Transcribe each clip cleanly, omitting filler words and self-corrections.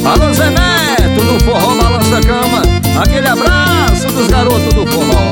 Alô Zé Neto do Forró Balança Cama, aquele abraço dos garotos do forró.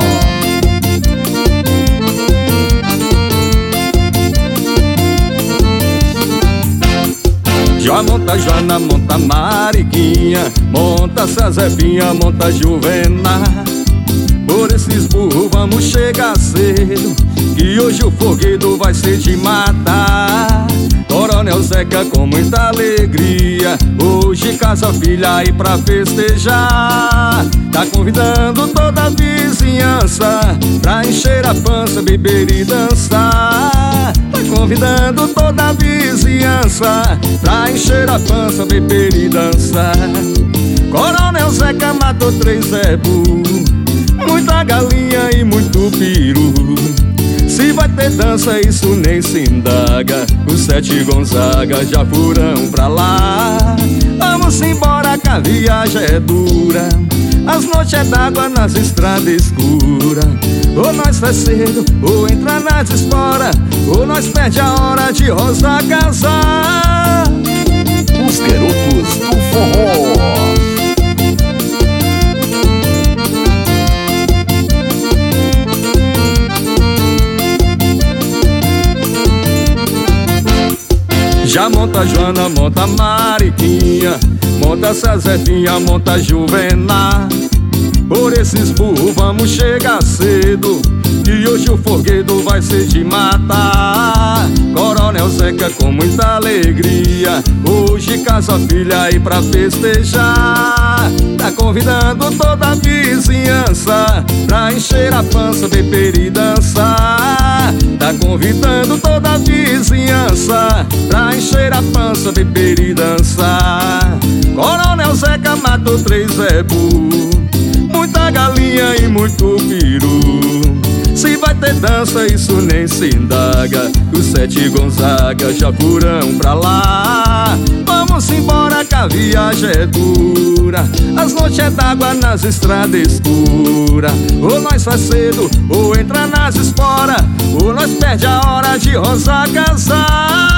Já monta Joana, monta Mariquinha, monta Cezefinha, monta Juvena. Por esses burros vamos chegar cedo, que hoje o foguedo vai ser de matar. Coronel Zeca com muita alegria, hoje casa filha aí pra festejar. Tá convidando toda a vizinhança pra encher a pança, beber e dançar. Tá convidando toda a vizinhança pra encher a pança, beber e dançar. Coronel Zeca matou 3 zebu, muita galinha e muito peru. Se vai ter dança, isso nem se indaga. Os 7 Gonzaga já foram pra lá. Vamos embora que a viagem é dura, as noites é d'água nas estradas escuras. Ou nós faz cedo, ou entra nas esporas, ou nós perde a hora de Rosa casar. Os garotos do forró. Já monta Joana, monta Mariquinha, monta Cezefinha, monta Juvena. Por esses burros vamos chegar cedo, e hoje o foguedo vai ser de matar. Coronel Zeca com muita alegria, hoje casa filha aí pra festejar. Tá convidando toda a vizinhança pra encher a pança, beber e dançar. Tá convidando toda a vizinhança pra encher a pança, beber e dançar. Coronel Zeca matou 3 zebu, muita galinha e muito peru. Se vai ter dança, isso nem se indaga. Os 7 Gonzaga já foram pra lá. Vamos embora que a viagem é dura, as noites é d'água nas estradas escuras. Ou nós faz cedo, ou entra nas esporas, ou nós perde a hora de Rosa casar.